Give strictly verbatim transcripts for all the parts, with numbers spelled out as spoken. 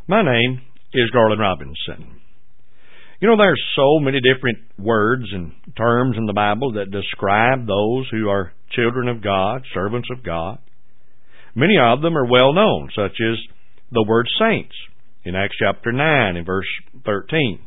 My name is Garland Robinson. You know, there's so many different words and terms in the Bible that describe those who are children of God, servants of God. Many of them are well known, such as the word saints in Acts chapter nine and verse thirteen.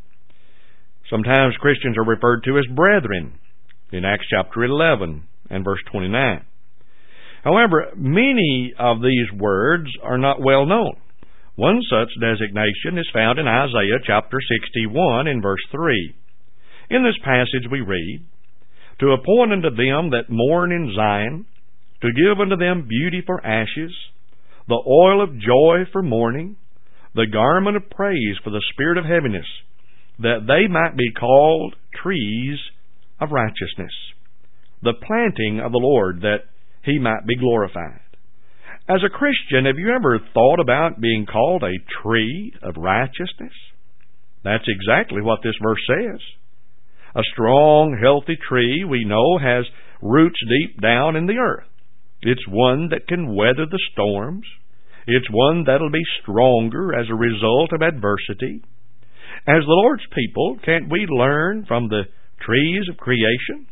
Sometimes Christians are referred to as brethren in Acts chapter eleven and verse twenty-nine. However, many of these words are not well known. One such designation is found in Isaiah chapter sixty-one and verse three. In this passage we read, "To appoint unto them that mourn in Zion, to give unto them beauty for ashes, the oil of joy for mourning, the garment of praise for the spirit of heaviness, that they might be called trees of righteousness, the planting of the Lord, that He might be glorified." As a Christian, have you ever thought about being called a tree of righteousness? That's exactly what this verse says. A strong, healthy tree, we know, has roots deep down in the earth. It's one that can weather the storms. It's one that'll be stronger as a result of adversity. As the Lord's people, can't we learn from the trees of creation?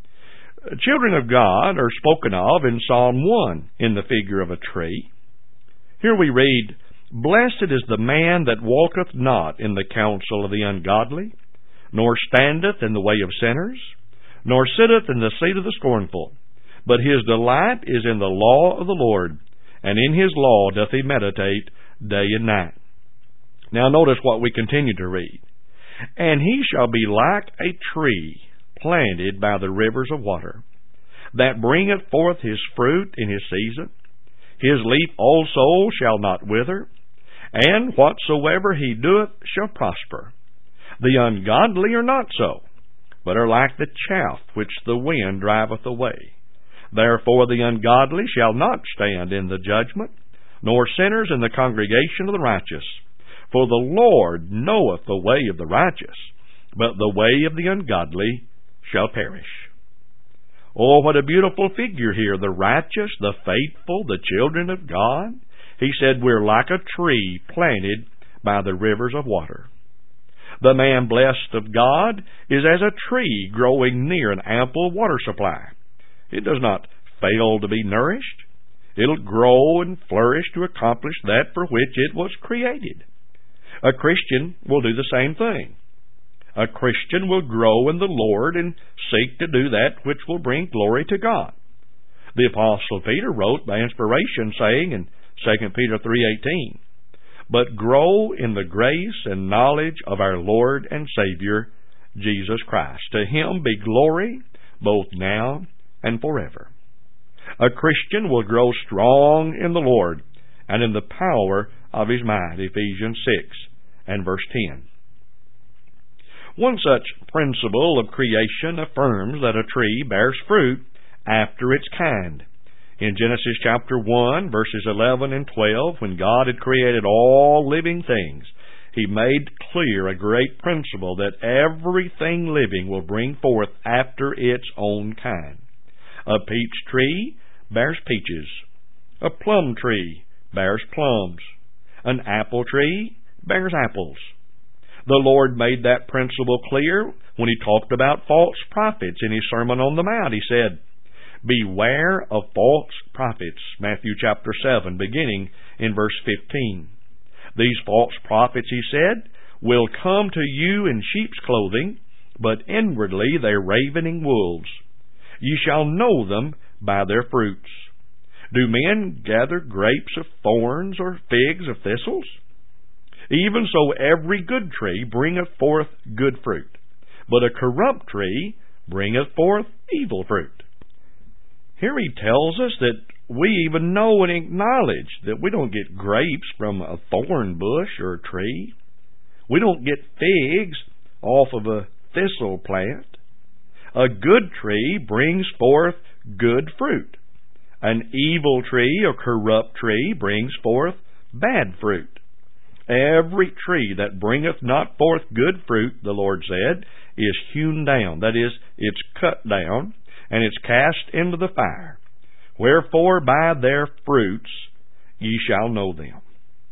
Children of God are spoken of in Psalm one in the figure of a tree. Here we read, "Blessed is the man that walketh not in the counsel of the ungodly, nor standeth in the way of sinners, nor sitteth in the seat of the scornful. But his delight is in the law of the Lord, and in his law doth he meditate day and night." Now notice what we continue to read. "And he shall be like a tree planted by the rivers of water, that bringeth forth his fruit in his season. His leaf also shall not wither, and whatsoever he doeth shall prosper. The ungodly are not so, but are like the chaff which the wind driveth away. Therefore the ungodly shall not stand in the judgment, nor sinners in the congregation of the righteous. For the Lord knoweth the way of the righteous, but the way of the ungodly shall perish." Oh, what a beautiful figure here. The righteous, the faithful, the children of God. He said we're like a tree planted by the rivers of water. The man blessed of God is as a tree growing near an ample water supply. It does not fail to be nourished. It'll grow and flourish to accomplish that for which it was created. A Christian will do the same thing. A Christian will grow in the Lord and seek to do that which will bring glory to God. The Apostle Peter wrote by inspiration, saying in Second Peter three eighteen, "But grow in the grace and knowledge of our Lord and Savior, Jesus Christ. To Him be glory both now and forever." A Christian will grow strong in the Lord and in the power of His might, Ephesians six and verse ten. One such principle of creation affirms that a tree bears fruit after its kind. In Genesis chapter one, verses eleven and twelve, when God had created all living things, He made clear a great principle that everything living will bring forth after its own kind. A peach tree bears peaches. A plum tree bears plums. An apple tree bears apples. The Lord made that principle clear when He talked about false prophets in His Sermon on the Mount. He said, "Beware of false prophets," Matthew chapter seven, beginning in verse fifteen. "These false prophets," He said, "will come to you in sheep's clothing, but inwardly they're ravening wolves. Ye shall know them by their fruits. Do men gather grapes of thorns or figs of thistles? Even so every good tree bringeth forth good fruit, but a corrupt tree bringeth forth evil fruit." Here He tells us that we even know and acknowledge that we don't get grapes from a thorn bush or a tree. We don't get figs off of a thistle plant. A good tree brings forth good fruit. An evil tree or corrupt tree brings forth bad fruit. Every tree that bringeth not forth good fruit, the Lord said, is hewn down. That is, it's cut down, and it's cast into the fire. Wherefore by their fruits ye shall know them.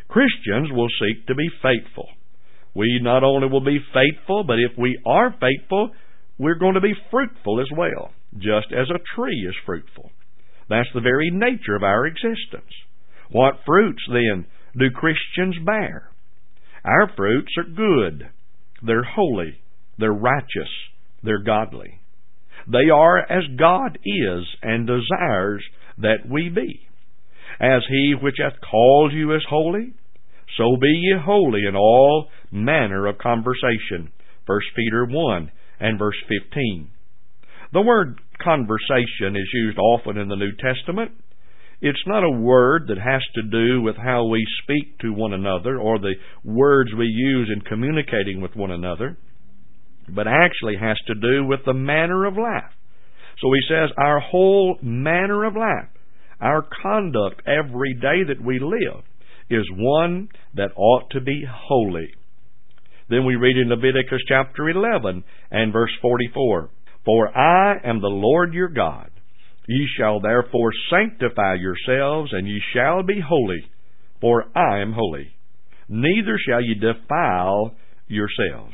Christians will seek to be faithful. We not only will be faithful, but if we are faithful, we're going to be fruitful as well, just as a tree is fruitful. That's the very nature of our existence. What fruits, then, do Christians bear? Our fruits are good. They're holy. They're righteous. They're godly. They are as God is and desires that we be. As He which hath called you is holy, so be ye holy in all manner of conversation. First Peter one and verse fifteen. The word conversation is used often in the New Testament. It's not a word that has to do with how we speak to one another or the words we use in communicating with one another, but actually has to do with the manner of life. So he says our whole manner of life, our conduct every day that we live, is one that ought to be holy. Then we read in Leviticus chapter eleven and verse forty-four, For I am the Lord your God. Ye shall therefore sanctify yourselves, and ye shall be holy, for I am holy. Neither shall ye defile yourselves.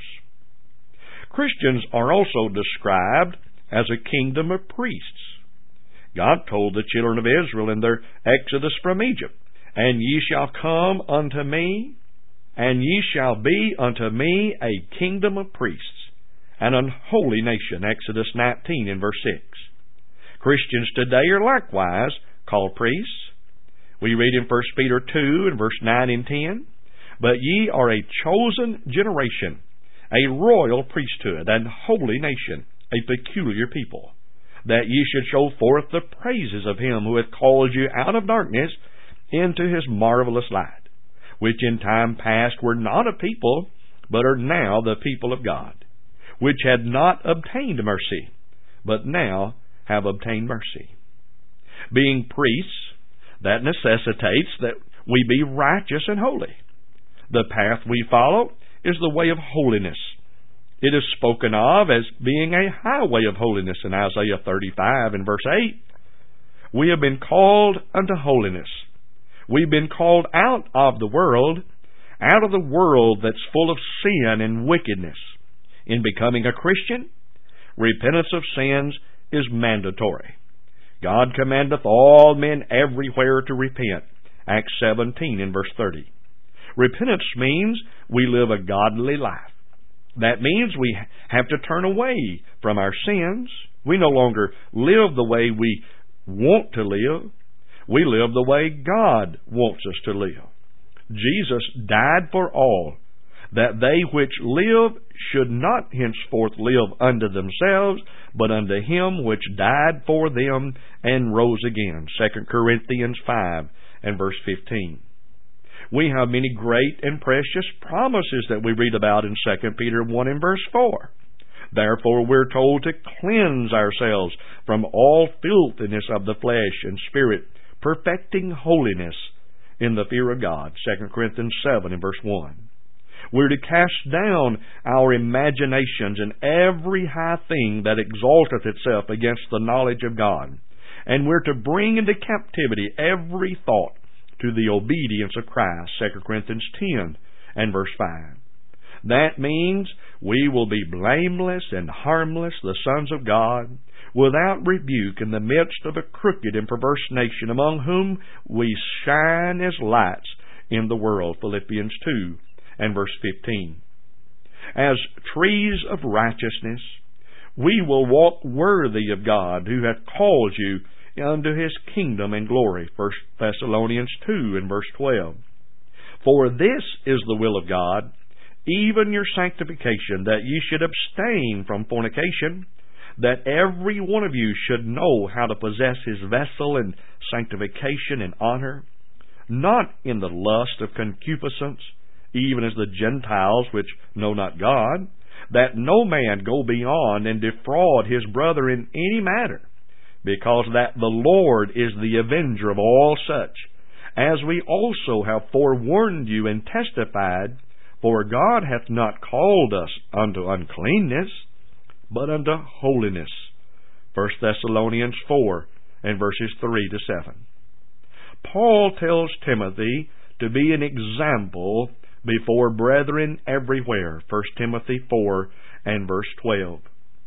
Christians are also described as a kingdom of priests. God told the children of Israel in their exodus from Egypt, And ye shall come unto me, and ye shall be unto me a kingdom of priests, and an holy nation. Exodus nineteen and verse six. Christians today are likewise called priests. We read in First Peter two and verse nine and ten, But ye are a chosen generation, a royal priesthood, and holy nation, a peculiar people, that ye should show forth the praises of Him who hath called you out of darkness into His marvelous light, which in time past were not a people, but are now the people of God, which had not obtained mercy, but now have obtained mercy. Being priests, that necessitates that we be righteous and holy. The path we follow is the way of holiness. It is spoken of as being a highway of holiness in Isaiah thirty-five and verse eight. We have been called unto holiness. We've been called out of the world, out of the world that's full of sin and wickedness. In becoming a Christian, repentance of sins is mandatory. God commandeth all men everywhere to repent. Acts seventeen and verse thirty. Repentance means we live a godly life. That means we have to turn away from our sins. We no longer live the way we want to live. We live the way God wants us to live. Jesus died for all, that they which live should not henceforth live unto themselves, but unto Him which died for them and rose again. Second Corinthians five and verse fifteen. We have many great and precious promises that we read about in Second Peter one and verse four. Therefore we're told to cleanse ourselves from all filthiness of the flesh and spirit, perfecting holiness in the fear of God. Second Corinthians seven and verse one. We're to cast down our imaginations and every high thing that exalteth itself against the knowledge of God. And we're to bring into captivity every thought to the obedience of Christ. Second Corinthians ten and verse five. That means we will be blameless and harmless, the sons of God, without rebuke in the midst of a crooked and perverse nation, among whom we shine as lights in the world. Philippians two and verse fifteen. As trees of righteousness, we will walk worthy of God, who hath called you unto His kingdom and glory. First Thessalonians two and verse twelve. For this is the will of God, even your sanctification, that ye should abstain from fornication, that every one of you should know how to possess his vessel in sanctification and honor, not in the lust of concupiscence, even as the Gentiles which know not God, that no man go beyond and defraud his brother in any matter, because that the Lord is the avenger of all such, as we also have forewarned you and testified, for God hath not called us unto uncleanness, but unto holiness. First Thessalonians four and verses three to seven. Paul tells Timothy to be an example before brethren everywhere. First Timothy four and verse twelve.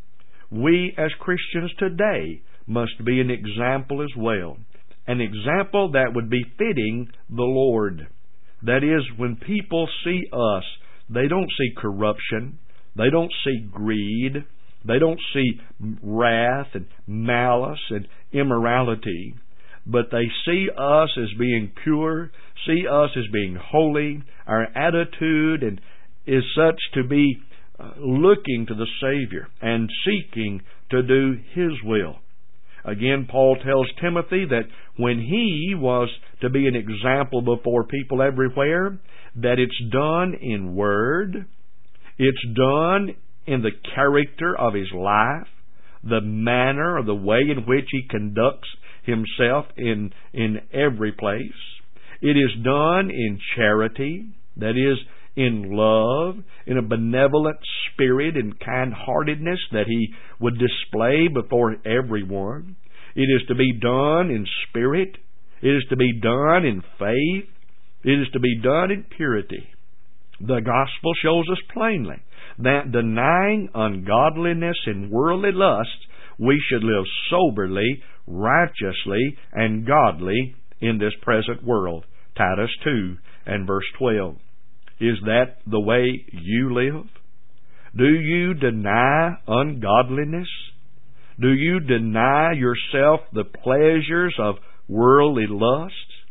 We as Christians today must be an example as well. An example that would be fitting the Lord. That is, when people see us, they don't see corruption. They don't see greed. They don't see wrath and malice and immorality. But they see us as being pure, see us as being holy. Our attitude and is such to be uh, looking to the Savior and seeking to do His will. Again, Paul tells Timothy that when he was to be an example before people everywhere, that it's done in word, it's done in the character of his life, the manner or the way in which he conducts himself in, in every place. It is done in charity, that is, in love, in a benevolent spirit and kind-heartedness that he would display before everyone. It is to be done in spirit. It is to be done in faith. It is to be done in purity. The gospel shows us plainly that denying ungodliness and worldly lusts, we should live soberly, righteously, and godly in this present world. Titus two and verse twelve. Is that the way you live? Do you deny ungodliness? Do you deny yourself the pleasures of worldly lusts?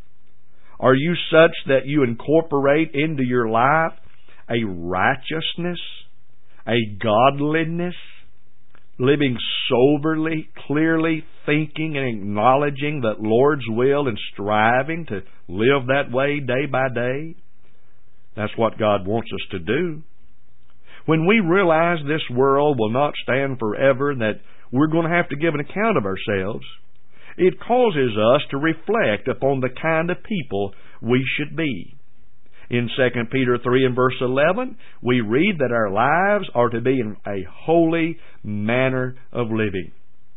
Are you such that you incorporate into your life a righteousness, a godliness, living soberly, clearly thinking and acknowledging the Lord's will and striving to live that way day by day? That's what God wants us to do. When we realize this world will not stand forever and that we're going to have to give an account of ourselves, it causes us to reflect upon the kind of people we should be. In Second Peter three and verse eleven, we read that our lives are to be in a holy manner of living.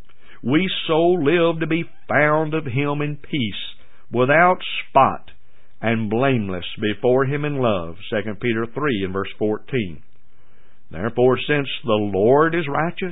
We so live to be found of Him in peace, without spot, and blameless before Him in love. Second Peter three and verse fourteen. Therefore, since the Lord is righteous,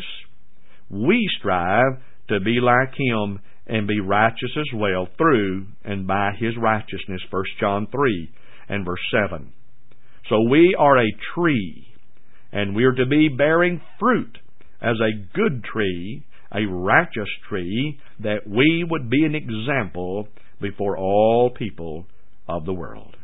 we strive to be like Him and be righteous as well through and by His righteousness. First John three and verse seven. So we are a tree, and we are to be bearing fruit as a good tree, a righteous tree, that we would be an example before all people of the world.